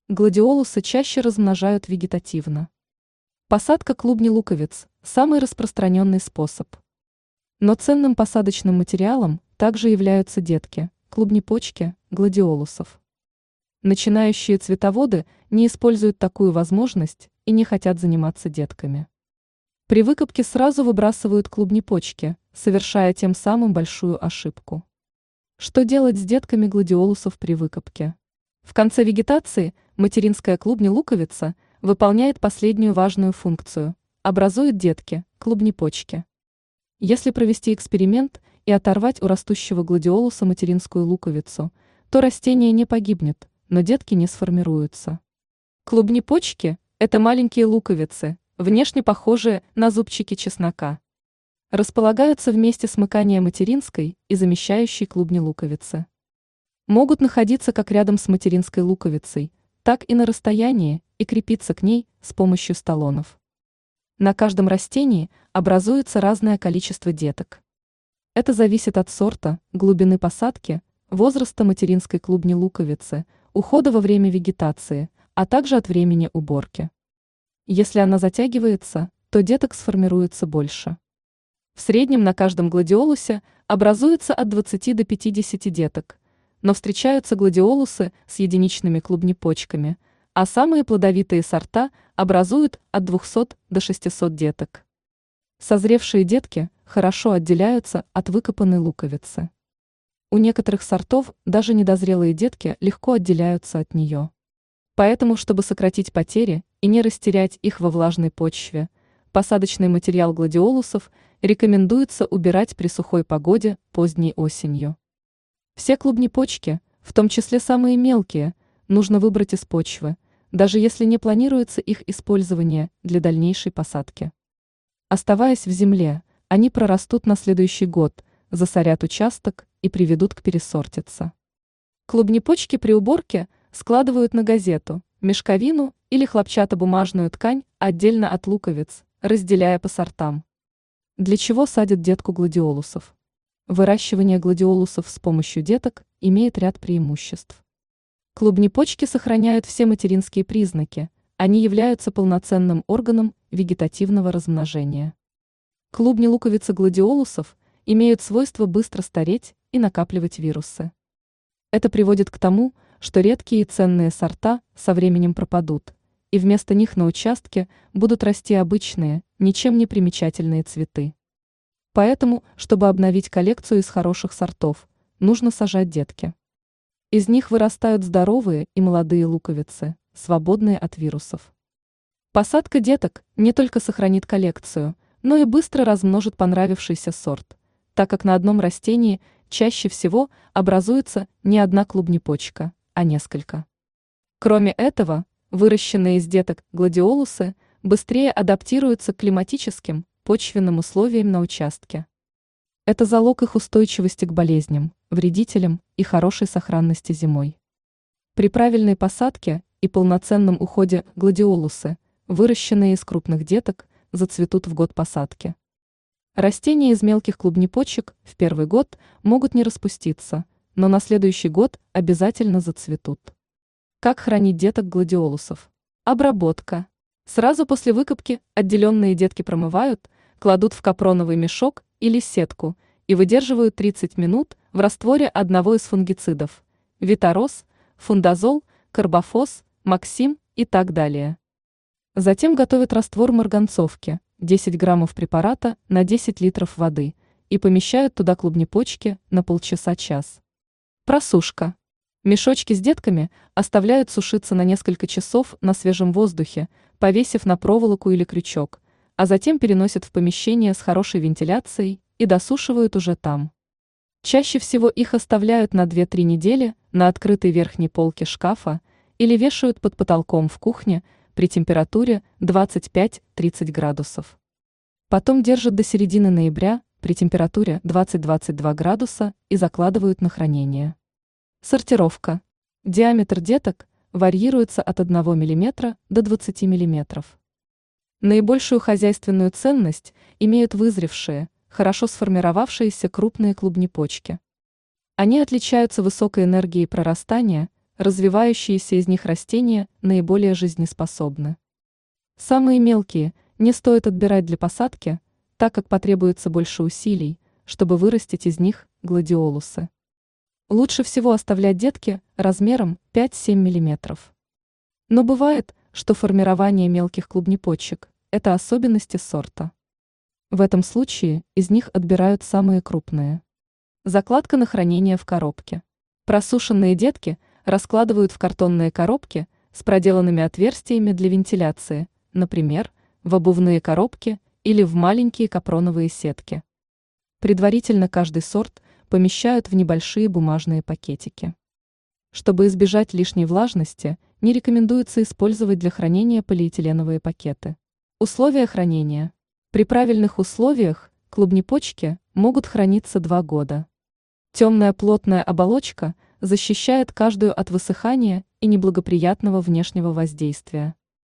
Гладиолусы чаще размножают вегетативно. Посадка клубней луковиц – самый распространенный способ. Но ценным посадочным материалом также являются детки, клубнепочки, гладиолусов. Начинающие цветоводы не используют такую возможность и не хотят заниматься детками. При выкопке сразу выбрасывают клубнепочки, совершая тем самым большую ошибку. Что делать с детками гладиолусов при выкопке? В конце вегетации материнская клубня-луковица выполняет последнюю важную функцию – образует детки, клубнепочки. Если провести эксперимент и оторвать у растущего гладиолуса материнскую луковицу, то растение не погибнет, но детки не сформируются. Клубнепочки – это маленькие луковицы, внешне похожие на зубчики чеснока. Располагаются в месте смыкания материнской и замещающей клубни луковицы. Могут находиться как рядом с материнской луковицей, так и на расстоянии и крепиться к ней с помощью столонов. На каждом растении образуется разное количество деток. Это зависит от сорта, глубины посадки, возраста материнской клубни луковицы, ухода во время вегетации, а также от времени уборки. Если она затягивается, то деток сформируется больше. В среднем на каждом гладиолусе образуется от 20 до 50 деток, но встречаются гладиолусы с единичными клубнепочками, а самые плодовитые сорта образуют от 200 до 600 деток. Созревшие детки хорошо отделяются от выкопанной луковицы. У некоторых сортов даже недозрелые детки легко отделяются от нее. Поэтому, чтобы сократить потери и не растерять их во влажной почве, посадочный материал гладиолусов рекомендуется убирать при сухой погоде поздней осенью. Все клубнепочки, в том числе самые мелкие, нужно выбрать из почвы, даже если не планируется их использование для дальнейшей посадки. Оставаясь в земле, они прорастут на следующий год, засорят участок и приведут к пересортице. Клубнепочки при уборке складывают на газету, мешковину или хлопчатобумажную ткань отдельно от луковиц, разделяя по сортам. Для чего садят детку гладиолусов? Выращивание гладиолусов с помощью деток имеет ряд преимуществ. Клубнепочки сохраняют все материнские признаки, они являются полноценным органом вегетативного размножения. Клубни луковицы гладиолусов имеют свойство быстро стареть и накапливать вирусы. Это приводит к тому, что редкие и ценные сорта со временем пропадут, и вместо них на участке будут расти обычные, ничем не примечательные цветы. Поэтому, чтобы обновить коллекцию из хороших сортов, нужно сажать детки. Из них вырастают здоровые и молодые луковицы, свободные от вирусов. Посадка деток не только сохранит коллекцию, но и быстро размножит понравившийся сорт, так как на одном растении чаще всего образуется не одна клубнепочка, а несколько. Кроме этого, выращенные из деток гладиолусы быстрее адаптируются к климатическим, почвенным условиям на участке. Это залог их устойчивости к болезням, вредителям и хорошей сохранности зимой. При правильной посадке и полноценном уходе гладиолусы, выращенные из крупных деток, зацветут в год посадки. Растения из мелких клубнепочек в первый год могут не распуститься, но на следующий год обязательно зацветут. Как хранить деток гладиолусов? Обработка. Сразу после выкопки отделенные детки промывают, кладут в капроновый мешок или сетку и выдерживают 30 минут в растворе одного из фунгицидов – Витарос, Фундазол, Карбофос, Максим и так далее. Затем готовят раствор марганцовки – 10 граммов препарата на 10 литров воды и помещают туда клубнепочки на полчаса-час. Просушка. Мешочки с детками оставляют сушиться на несколько часов на свежем воздухе, повесив на проволоку или крючок, а затем переносят в помещение с хорошей вентиляцией и досушивают уже там. Чаще всего их оставляют на 2-3 недели на открытой верхней полке шкафа или вешают под потолком в кухне при температуре 25-30 градусов. Потом держат до середины ноября при температуре 20-22 градуса и закладывают на хранение. Сортировка. Диаметр деток варьируется от 1 мм до 20 мм. Наибольшую хозяйственную ценность имеют вызревшие, хорошо сформировавшиеся крупные клубнепочки. Они отличаются высокой энергией прорастания, развивающиеся из них растения наиболее жизнеспособны. Самые мелкие не стоит отбирать для посадки, так как потребуется больше усилий, чтобы вырастить из них гладиолусы. Лучше всего оставлять детки размером 5-7 мм. Но бывает, что формирование мелких клубнепочек – это особенности сорта. В этом случае из них отбирают самые крупные. Закладка на хранение в коробке. Просушенные детки раскладывают в картонные коробки с проделанными отверстиями для вентиляции, например, в обувные коробки или в маленькие капроновые сетки. Предварительно каждый сорт помещают в небольшие бумажные пакетики. Чтобы избежать лишней влажности, не рекомендуется использовать для хранения полиэтиленовые пакеты. Условия хранения. При правильных условиях клубнепочки могут храниться 2 года. Темная плотная оболочка защищает каждую от высыхания и неблагоприятного внешнего воздействия.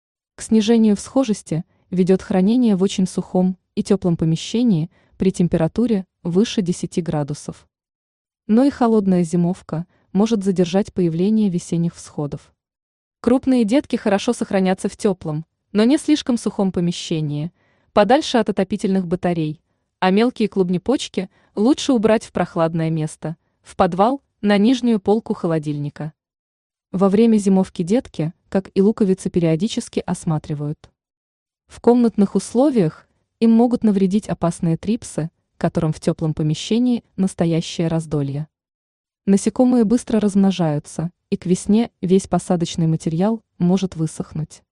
К снижению всхожести ведет хранение в очень сухом и теплом помещении при температуре выше 10 градусов. Но и холодная зимовка может задержать появление весенних всходов. Крупные детки хорошо сохранятся в теплом, но не слишком сухом помещении, подальше от отопительных батарей, а мелкие клубнепочки лучше убрать в прохладное место, в подвал, на нижнюю полку холодильника. Во время зимовки детки, как и луковицы, периодически осматривают. В комнатных условиях им могут навредить опасные трипсы, которым в теплом помещении настоящее раздолье. Насекомые быстро размножаются, и к весне весь посадочный материал может высохнуть.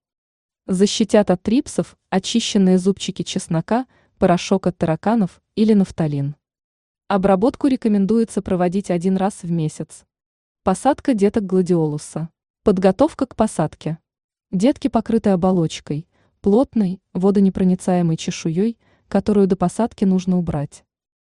Защитят от трипсов очищенные зубчики чеснока, порошок от тараканов или нафталин. Обработку рекомендуется проводить 1 раз в месяц. Посадка деток гладиолуса. Подготовка к посадке. Детки покрыты оболочкой, плотной, водонепроницаемой чешуей, которую до посадки нужно убрать.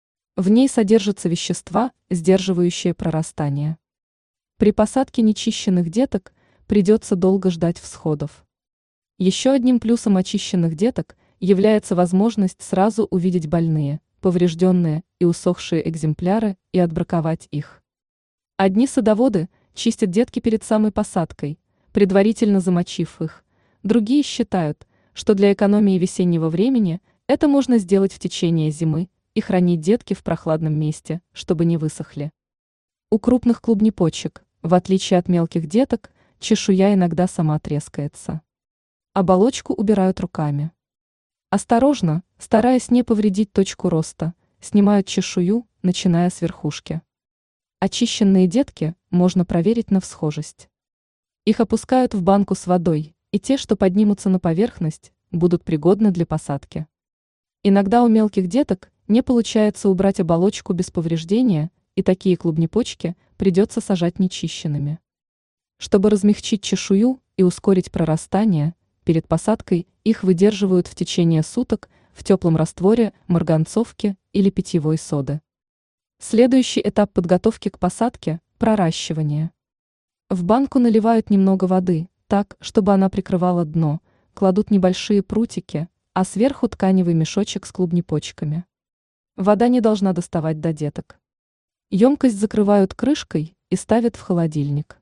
В ней содержатся вещества, сдерживающие прорастание. При посадке нечищенных деток придется долго ждать всходов. Еще одним плюсом очищенных деток является возможность сразу увидеть больные, поврежденные и усохшие экземпляры и отбраковать их. Одни садоводы чистят детки перед самой посадкой, предварительно замочив их, другие считают, что для экономии весеннего времени это можно сделать в течение зимы и хранить детки в прохладном месте, чтобы не высохли. У крупных клубнепочек, в отличие от мелких деток, чешуя иногда сама трескается. Оболочку убирают руками. Осторожно, стараясь не повредить точку роста, снимают чешую, начиная с верхушки. Очищенные детки можно проверить на всхожесть. Их опускают в банку с водой, и те, что поднимутся на поверхность, будут пригодны для посадки. Иногда у мелких деток не получается убрать оболочку без повреждения, и такие клубнепочки придется сажать нечищенными. Чтобы размягчить чешую и ускорить прорастание, перед посадкой их выдерживают в течение суток в теплом растворе марганцовки или питьевой соды. Следующий этап подготовки к посадке – проращивание. В банку наливают немного воды, так, чтобы она прикрывала дно, кладут небольшие прутики, а сверху тканевый мешочек с клубнепочками. Вода не должна доставать до деток. Емкость закрывают крышкой и ставят в холодильник.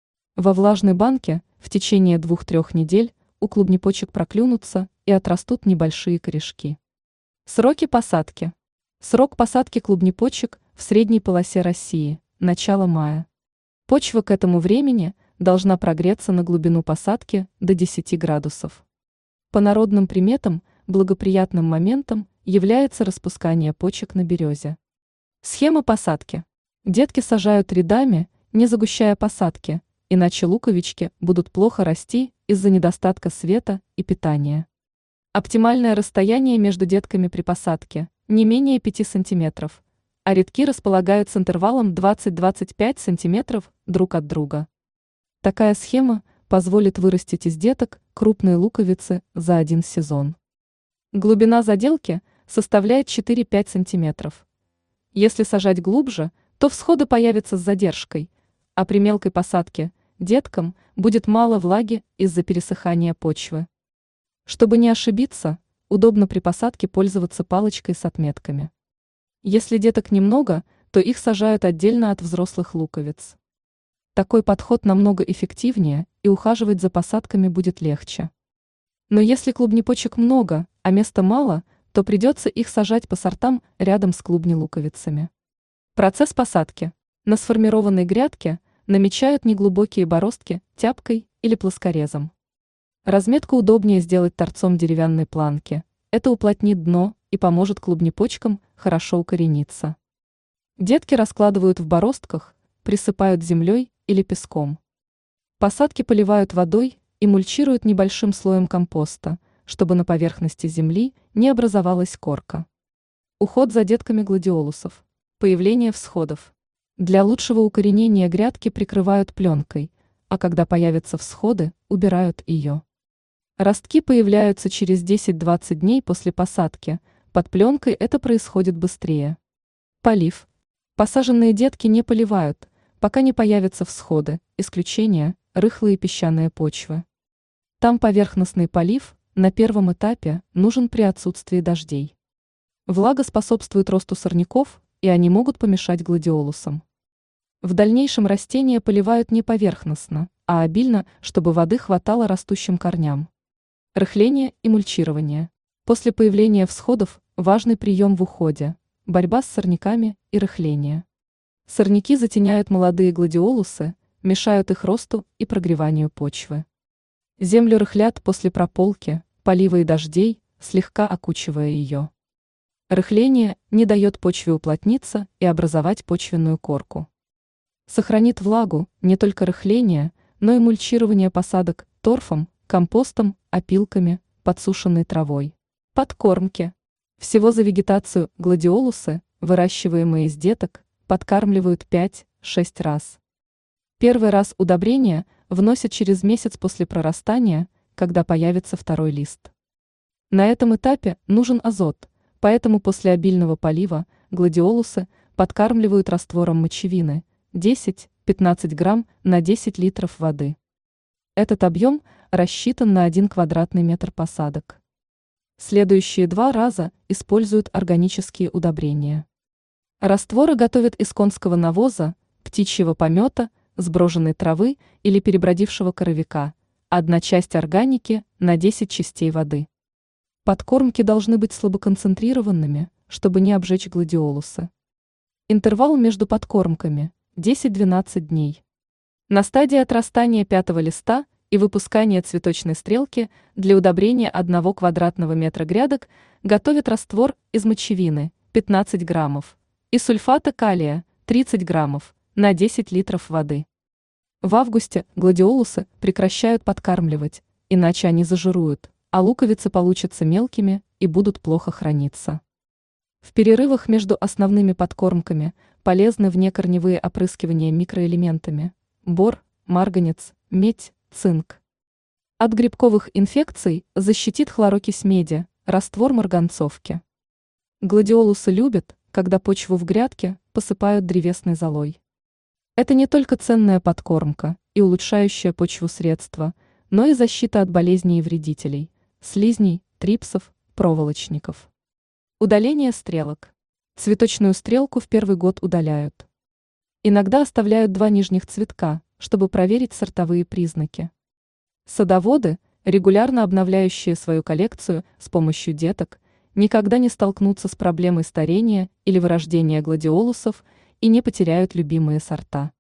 Во влажной банке в течение 2-3 недель у клубнепочек проклюнутся и отрастут небольшие корешки. Сроки посадки. Срок посадки клубнепочек в средней полосе России – начало мая. Почва к этому времени должна прогреться на глубину посадки до 10 градусов. По народным приметам, благоприятным моментом является распускание почек на березе. Схема посадки. Детки сажают рядами, не загущая посадки, иначе луковички будут плохо расти из-за недостатка света и питания. Оптимальное расстояние между детками при посадке – не менее 5 см, а рядки располагают с интервалом 20-25 см друг от друга. Такая схема позволит вырастить из деток крупные луковицы за 1 сезон. Глубина заделки составляет 4-5 см. Если сажать глубже, то всходы появятся с задержкой, а при мелкой посадке деткам будет мало влаги из-за пересыхания почвы. Чтобы не ошибиться, удобно при посадке пользоваться палочкой с отметками. Если деток немного, то их сажают отдельно от взрослых луковиц. Такой подход намного эффективнее, и ухаживать за посадками будет легче. Но если клубнепочек много, а места мало, то придется их сажать по сортам рядом с клубнелуковицами. Процесс посадки. На сформированной грядке намечают неглубокие бороздки тяпкой или плоскорезом. Разметку удобнее сделать торцом деревянной планки. Это уплотнит дно и поможет клубнепочкам хорошо укорениться. Детки раскладывают в бороздках, присыпают землей или песком. Посадки поливают водой и мульчируют небольшим слоем компоста, чтобы на поверхности земли не образовалась корка. Уход за детками гладиолусов. Появление всходов. Для лучшего укоренения грядки прикрывают пленкой, а когда появятся всходы, убирают ее. Ростки появляются через 10-20 дней после посадки, под пленкой это происходит быстрее. Полив. Посаженные детки не поливают, пока не появятся всходы, исключение – рыхлые песчаные почвы. Там поверхностный полив на первом этапе нужен при отсутствии дождей. Влага способствует росту сорняков, и они могут помешать гладиолусам. В дальнейшем растения поливают не поверхностно, а обильно, чтобы воды хватало растущим корням. Рыхление и мульчирование. После появления всходов важный прием в уходе – борьба с сорняками и рыхление. Сорняки затеняют молодые гладиолусы, мешают их росту и прогреванию почвы. Землю рыхлят после прополки, полива и дождей, слегка окучивая ее. Рыхление не дает почве уплотниться и образовать почвенную корку. Сохранит влагу не только рыхление, но и мульчирование посадок торфом, компостом, опилками, подсушенной травой. Подкормки. Всего за вегетацию гладиолусы, выращиваемые из деток, подкармливают 5-6 раз. Первый раз удобрения вносят через месяц после прорастания, когда появится второй лист. На этом этапе нужен азот, поэтому после обильного полива гладиолусы подкармливают раствором мочевины 10-15 грамм на 10 литров воды. Этот объем рассчитан на 1 квадратный метр посадок. Следующие 2 раза используют органические удобрения. Растворы готовят из конского навоза, птичьего помета, сброженной травы или перебродившего коровика, 1 часть органики на 10 частей воды. Подкормки должны быть слабоконцентрированными, чтобы не обжечь гладиолусы. Интервал между подкормками – 10-12 дней. На стадии отрастания 5-го листа и выпускания цветочной стрелки для удобрения 1 квадратного метра грядок готовят раствор из мочевины 15 граммов и сульфата калия 30 граммов на 10 литров воды. В августе гладиолусы прекращают подкармливать, иначе они зажируют, а луковицы получатся мелкими и будут плохо храниться. В перерывах между основными подкормками полезны внекорневые опрыскивания микроэлементами – бор, марганец, медь, цинк. От грибковых инфекций защитит хлорокись меди, раствор марганцовки. Гладиолусы любят, когда почву в грядке посыпают древесной золой. Это не только ценная подкормка и улучшающее почву средство, но и защита от болезней и вредителей – слизней, трипсов, проволочников. Удаление стрелок. Цветочную стрелку в первый год удаляют. Иногда оставляют 2 нижних цветка, чтобы проверить сортовые признаки. Садоводы, регулярно обновляющие свою коллекцию с помощью деток, никогда не столкнутся с проблемой старения или вырождения гладиолусов и не потеряют любимые сорта.